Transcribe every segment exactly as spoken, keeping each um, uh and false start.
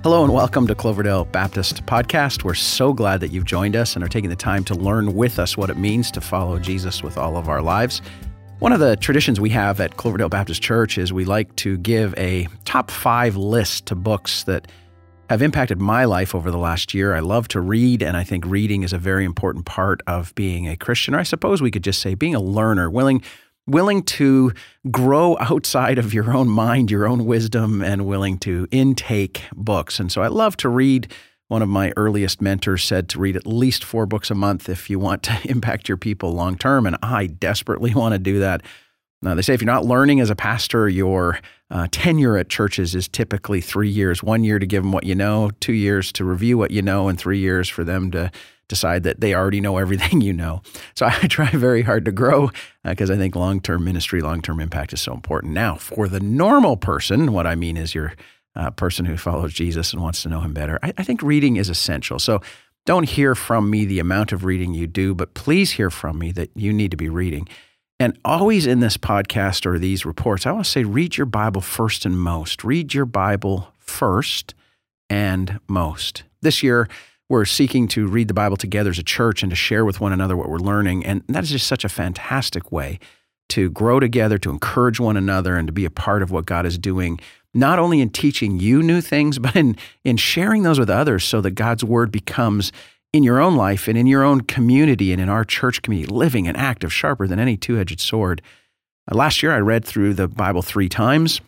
Hello and welcome to Cloverdale Baptist Podcast. We're so glad that you've joined us and are taking the time to learn with us what it means to follow Jesus with all of our lives. One of the traditions we have at Cloverdale Baptist Church is we like to give a top five list to books that have impacted my life over the last year. I love to read, and I think reading is a very important part of being a Christian, or I suppose we could just say being a learner, willing willing to grow outside of your own mind, your own wisdom, and willing to intake books. And so I love to read. One of my earliest mentors said to read at least four books a month if you want to impact your people long term, and I desperately want to do that. Now, they say if you're not learning as a pastor, your uh, tenure at churches is typically three years. One year to give them what you know, two years to review what you know, and three years for them to decide that they already know everything you know. So I try very hard to grow because uh, I think long-term ministry, long-term impact is so important. Now, for the normal person, what I mean is your uh, person who follows Jesus and wants to know him better, I, I think reading is essential. So don't hear from me the amount of reading you do, but please hear from me that you need to be reading. And always in this podcast or these reports, I want to say read your Bible first and most. Read your Bible first and most. This year, we're seeking to read the Bible together as a church and to share with one another what we're learning. And that is just such a fantastic way to grow together, to encourage one another, and to be a part of what God is doing, not only in teaching you new things, but in, in sharing those with others so that God's word becomes in your own life and in your own community and in our church community, living and active, sharper than any two-edged sword. Uh, last year, I read through the Bible three times.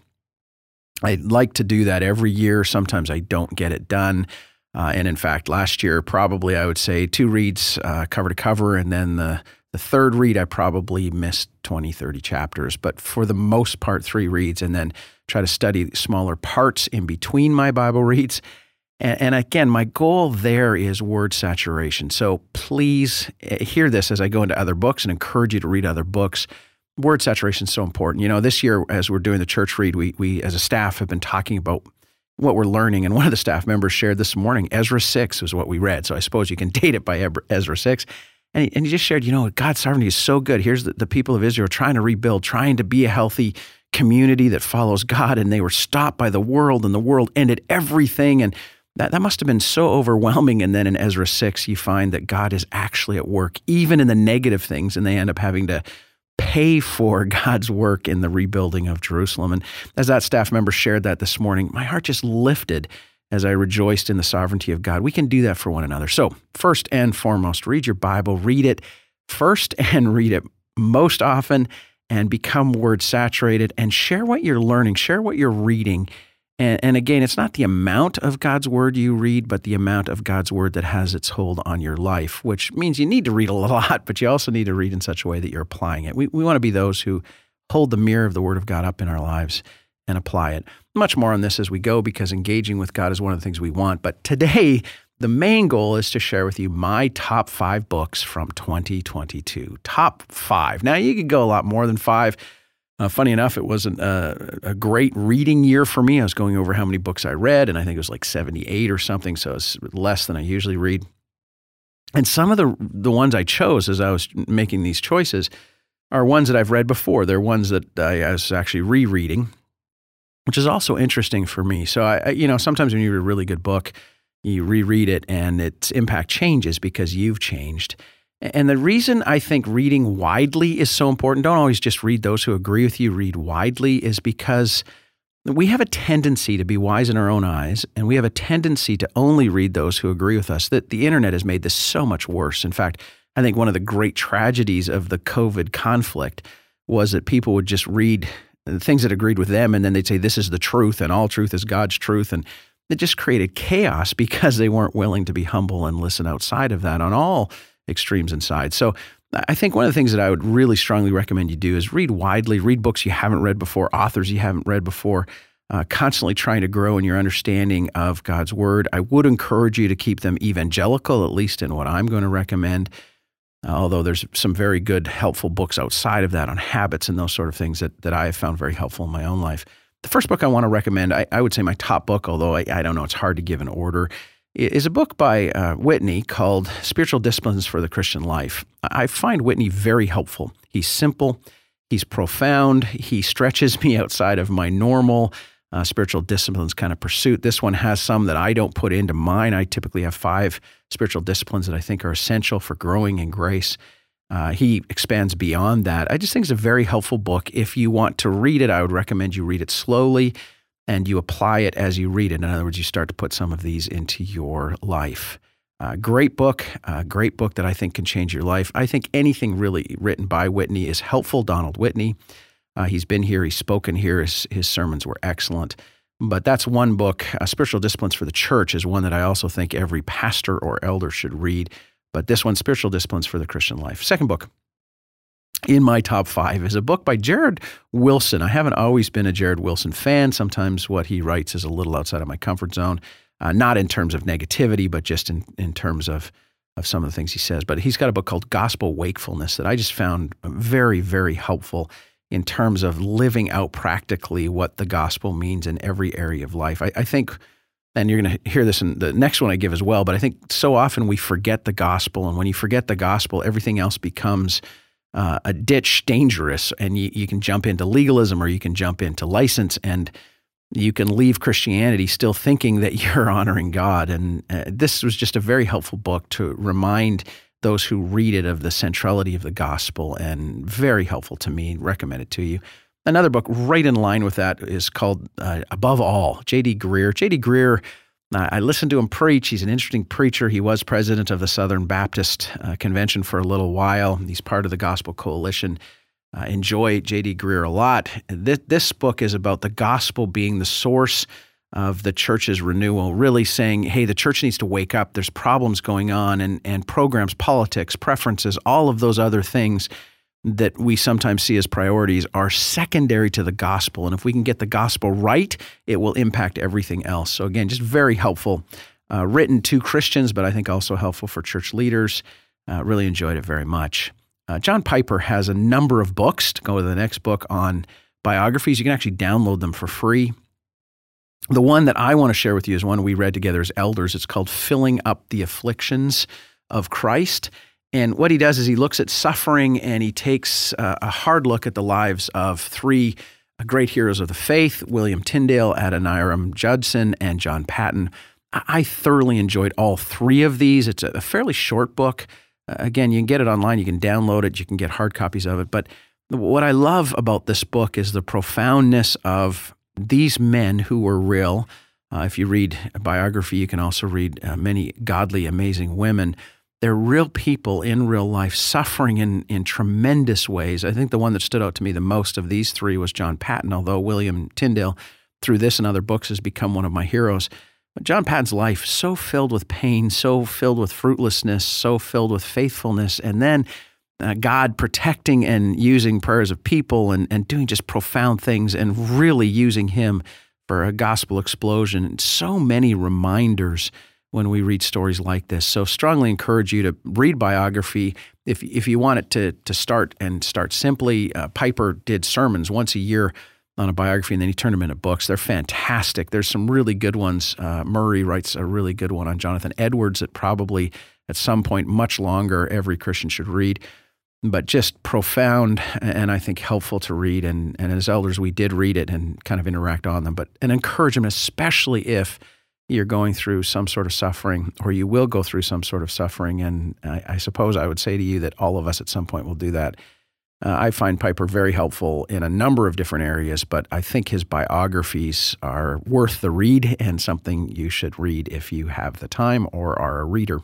I like to do that every year. Sometimes I don't get it done. Uh, and in fact, last year, probably I would say two reads uh, cover to cover, and then the, the third read, I probably missed twenty, thirty chapters. But for the most part, three reads, and then try to study smaller parts in between my Bible reads. And, and again, my goal there is word saturation. So please hear this as I go into other books and encourage you to read other books. Word saturation is so important. You know, this year, as we're doing the church read, we we as a staff have been talking about what we're learning. And one of the staff members shared this morning, Ezra six was what we read. So I suppose you can date it by Ezra six. And he, and he just shared, you know, God's sovereignty is so good. Here's the, the people of Israel trying to rebuild, trying to be a healthy community that follows God. And they were stopped by the world, and the world ended everything. And that, that must have been so overwhelming. And then in Ezra six, you find that God is actually at work, even in the negative things. And they end up having to pay for God's work in the rebuilding of Jerusalem. And as that staff member shared that this morning, my heart just lifted as I rejoiced in the sovereignty of God. We can do that for one another. So first and foremost, read your Bible, read it first and read it most often, and become word saturated, and share what you're learning, share what you're reading. And, and again, it's not the amount of God's word you read, but the amount of God's word that has its hold on your life, which means you need to read a lot, but you also need to read in such a way that you're applying it. We, we want to be those who hold the mirror of the word of God up in our lives and apply it. Much more on this as we go, because engaging with God is one of the things we want. But today, the main goal is to share with you my top five books from twenty twenty-two. Top five. Now, you could go a lot more than five. Uh, funny enough, it wasn't a, a great reading year for me. I was going over how many books I read, and I think it was like seventy-eight or something, so it's less than I usually read. And some of the the ones I chose as I was making these choices are ones that I've read before. They're ones that I, I was actually rereading, which is also interesting for me. So, I, I, you know, sometimes when you read a really good book, you reread it, and its impact changes because you've changed. And the reason I think reading widely is so important, don't always just read those who agree with you, read widely, is because we have a tendency to be wise in our own eyes, and we have a tendency to only read those who agree with us. That the internet has made this so much worse. In fact, I think one of the great tragedies of the COVID conflict was that people would just read things that agreed with them, and then they'd say, this is the truth, and all truth is God's truth. And it just created chaos because they weren't willing to be humble and listen outside of that on all extremes and sides. So I think one of the things that I would really strongly recommend you do is read widely, read books you haven't read before, authors you haven't read before, uh, constantly trying to grow in your understanding of God's word. I would encourage you to keep them evangelical, at least in what I'm going to recommend, uh, although there's some very good, helpful books outside of that on habits and those sort of things that, that I have found very helpful in my own life. The first book I want to recommend, I, I would say my top book, although I, I don't know, it's hard to give an order, is a book by uh, Whitney called Spiritual Disciplines for the Christian Life. I find Whitney very helpful. He's simple, he's profound, he stretches me outside of my normal uh, spiritual disciplines kind of pursuit. This one has some that I don't put into mine. I typically have five spiritual disciplines that I think are essential for growing in grace. Uh, he expands beyond that. I just think it's a very helpful book. If you want to read it, I would recommend you read it slowly and you apply it as you read it. In other words, you start to put some of these into your life. Uh, great book, uh, great book that I think can change your life. I think anything really written by Whitney is helpful. Donald Whitney, uh, he's been here, he's spoken here, his, his sermons were excellent. But that's one book. Uh, Spiritual Disciplines for the Church is one that I also think every pastor or elder should read. But this one, Spiritual Disciplines for the Christian Life. Second book in my top five is a book by Jared Wilson. I haven't always been a Jared Wilson fan. Sometimes what he writes is a little outside of my comfort zone. Uh, not in terms of negativity, but just in, in terms of, of some of the things he says. But he's got a book called Gospel Wakefulness that I just found very, very helpful in terms of living out practically what the gospel means in every area of life. I, I think, and you're going to hear this in the next one I give as well, but I think so often we forget the gospel. And when you forget the gospel, everything else becomes uh, a ditch dangerous. And you, you can jump into legalism or you can jump into license, and you can leave Christianity still thinking that you're honoring God. And uh, this was just a very helpful book to remind those who read it of the centrality of the gospel, and very helpful to me. Recommend it to you. Another book right in line with that is called uh, Above All, J D Greear. J D Greear, uh, I listened to him preach. He's an interesting preacher. He was president of the Southern Baptist uh, Convention for a little while. He's part of the Gospel Coalition. I uh, enjoy J D Greear a lot. This, this book is about the gospel being the source of the church's renewal, really saying, hey, the church needs to wake up. There's problems going on, and, and programs, politics, preferences, all of those other things that we sometimes see as priorities are secondary to the gospel. And if we can get the gospel right, it will impact everything else. So again, just very helpful, uh, written to Christians, but I think also helpful for church leaders. Uh, really enjoyed it very much. Uh, John Piper has a number of books. To go to the next book on biographies, you can actually download them for free. The one that I want to share with you is one we read together as elders. It's called Filling Up the Afflictions of Christ. And what he does is he looks at suffering, and he takes uh, a hard look at the lives of three great heroes of the faith, William Tyndale, Adoniram Judson, and John Paton. I thoroughly enjoyed all three of these. It's a fairly short book. Uh, again, you can get it online. You can download it. You can get hard copies of it. But what I love about this book is the profoundness of these men who were real. Uh, if you read a biography, you can also read uh, many godly, amazing women. They're real people in real life, suffering in, in tremendous ways. I think the one that stood out to me the most of these three was John Paton, although William Tyndale, through this and other books, has become one of my heroes. But John Paton's life, so filled with pain, so filled with fruitlessness, so filled with faithfulness, and then uh, God protecting and using prayers of people and, and doing just profound things and really using him for a gospel explosion. And so many reminders when we read stories like this. So strongly encourage you to read biography. If if you want it to to start and start simply, uh, Piper did sermons once a year on a biography, and then he turned them into books. They're fantastic. There's some really good ones. Uh, Murray writes a really good one on Jonathan Edwards that probably at some point much longer every Christian should read, but just profound and I think helpful to read. And, and as elders, we did read it and kind of interact on them, but an encouragement, especially if you're going through some sort of suffering, or you will go through some sort of suffering. And I, I suppose I would say to you that all of us at some point will do that. Uh, I find Piper very helpful in a number of different areas, but I think his biographies are worth the read and something you should read if you have the time or are a reader.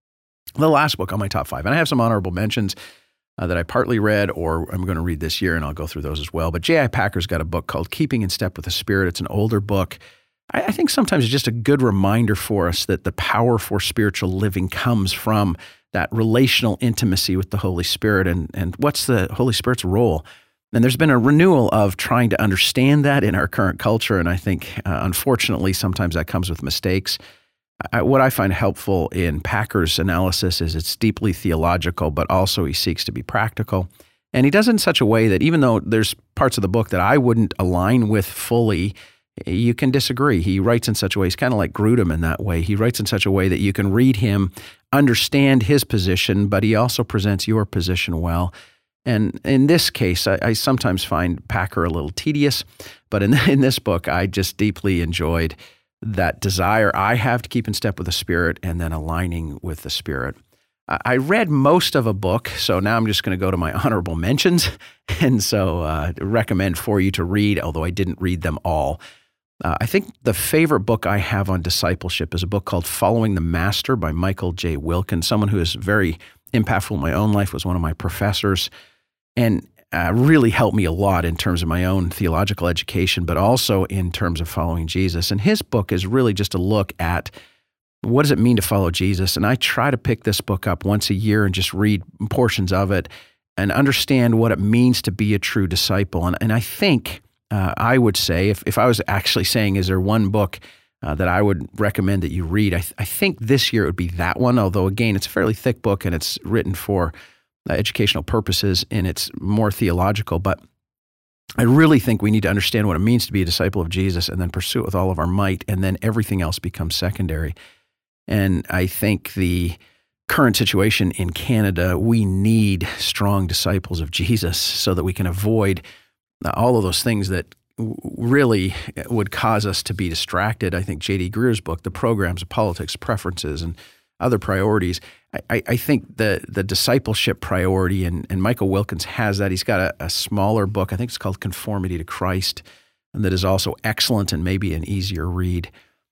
The last book on my top five, and I have some honorable mentions uh, that I partly read or I'm going to read this year, and I'll go through those as well. But J I Packer's got a book called Keeping in Step with the Spirit. It's an older book. I, I think sometimes it's just a good reminder for us that the power for spiritual living comes from that relational intimacy with the Holy Spirit, and, and what's the Holy Spirit's role. And there's been a renewal of trying to understand that in our current culture, and I think, uh, unfortunately, sometimes that comes with mistakes. I, what I find helpful in Packer's analysis is it's deeply theological, but also he seeks to be practical. And he does it in such a way that even though there's parts of the book that I wouldn't align with fully, you can disagree. He writes in such a way, he's kind of like Grudem in that way. He writes in such a way that you can read him, understand his position, but he also presents your position well. And in this case, I, I sometimes find Packer a little tedious, but in, in this book, I just deeply enjoyed that desire I have to keep in step with the Spirit and then aligning with the Spirit. I read most of a book, so now I'm just going to go to my honorable mentions, and so uh, recommend for you to read, although I didn't read them all. Uh, I think the favorite book I have on discipleship is a book called Following the Master by Michael J. Wilkins, someone who is very impactful in my own life, was one of my professors, and uh, really helped me a lot in terms of my own theological education, but also in terms of following Jesus. And his book is really just a look at what does it mean to follow Jesus? And I try to pick this book up once a year and just read portions of it and understand what it means to be a true disciple. And, and I think uh, I would say, if, if I was actually saying, is there one book uh, that I would recommend that you read, I, th- I think this year it would be that one, although again, it's a fairly thick book and it's written for uh, educational purposes and it's more theological. But I really think we need to understand what it means to be a disciple of Jesus and then pursue it with all of our might, and then everything else becomes secondary. And I think the current situation in Canada, we need strong disciples of Jesus so that we can avoid all of those things that really would cause us to be distracted. I think J D Greer's book, The Programs of Politics, Preferences, and Other Priorities, I, I think the the discipleship priority, and, and Michael Wilkins has that. He's got a, a smaller book, I think it's called Conformity to Christ, and that is also excellent and maybe an easier read.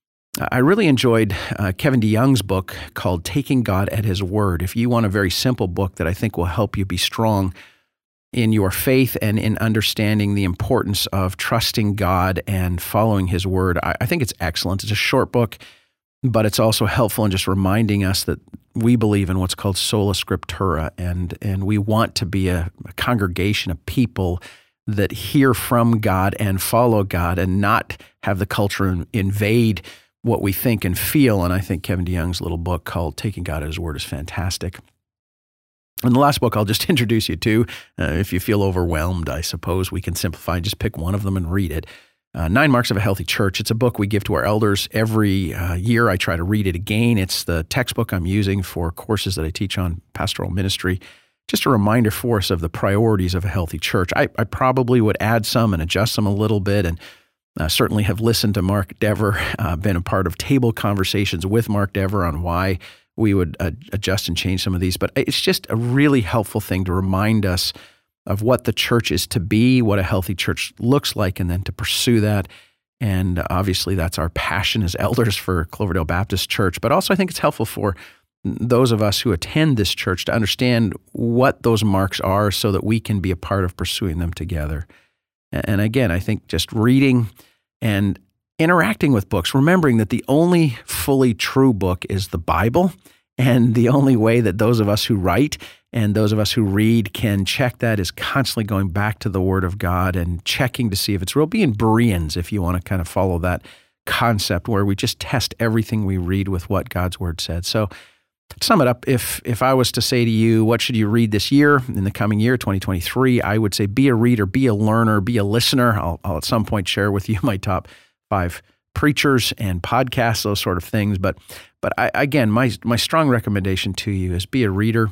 I really enjoyed uh, Kevin DeYoung's book called Taking God at His Word. If you want a very simple book that I think will help you be strong in your faith and in understanding the importance of trusting God and following His Word, I, I think it's excellent. It's a short book, but it's also helpful in just reminding us that we believe in what's called sola scriptura, and, and we want to be a, a congregation of people that hear from God and follow God and not have the culture invade what we think and feel. And I think Kevin DeYoung's little book called Taking God at His Word is fantastic. And the last book I'll just introduce you to, uh, if you feel overwhelmed, I suppose we can simplify, just pick one of them and read it. Uh, Nine Marks of a Healthy Church. It's a book we give to our elders every uh, year. I try to read it again. It's the textbook I'm using for courses that I teach on pastoral ministry. Just a reminder for us of the priorities of a healthy church. I, I probably would add some and adjust them a little bit, and Uh, certainly have listened to Mark Dever, uh, been a part of table conversations with Mark Dever on why we would uh, adjust and change some of these. But it's just a really helpful thing to remind us of what the church is to be, what a healthy church looks like, and then to pursue that. And obviously that's our passion as elders for Cloverdale Baptist Church. But also I think it's helpful for those of us who attend this church to understand what those marks are so that we can be a part of pursuing them together. And again, I think just reading and interacting with books, remembering that the only fully true book is the Bible, and the only way that those of us who write and those of us who read can check that is constantly going back to the Word of God and checking to see if it's real. Being Bereans, if you want to kind of follow that concept where we just test everything we read with what God's Word said. So to sum it up, if if I was to say to you, what should you read this year, in the coming year, twenty twenty-three, I would say be a reader, be a learner, be a listener. I'll, I'll at some point share with you my top five preachers and podcasts, those sort of things. But but I, again, my my strong recommendation to you is be a reader.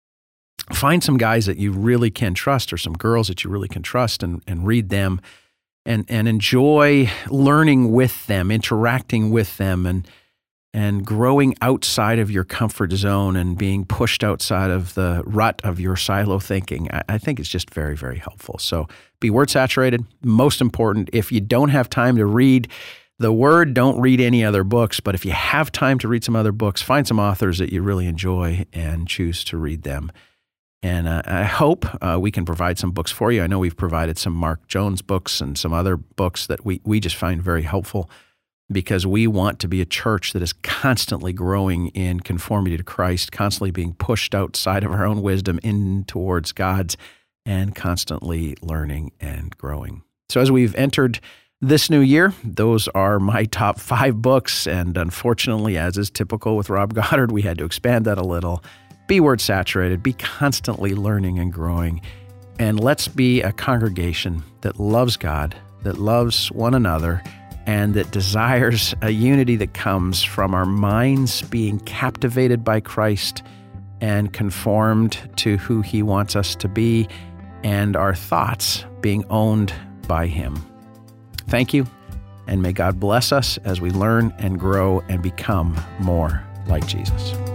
Find some guys that you really can trust, or some girls that you really can trust, and, and read them, and and enjoy learning with them, interacting with them, and and growing outside of your comfort zone and being pushed outside of the rut of your silo thinking. I, I think it's just very, very helpful. So be word saturated. Most important, if you don't have time to read the Word, don't read any other books. But if you have time to read some other books, find some authors that you really enjoy and choose to read them. And uh, I hope uh, we can provide some books for you. I know we've provided some Mark Jones books and some other books that we, we just find very helpful, because we want to be a church that is constantly growing in conformity to Christ, constantly being pushed outside of our own wisdom in towards God's, and constantly learning and growing. So as we've entered this new year, those are my top five books. And unfortunately, as is typical with Rob Goddard, we had to expand that a little. Be word saturated, be constantly learning and growing. And let's be a congregation that loves God, that loves one another, and that desires a unity that comes from our minds being captivated by Christ and conformed to who He wants us to be, and our thoughts being owned by Him. Thank you, and may God bless us as we learn and grow and become more like Jesus.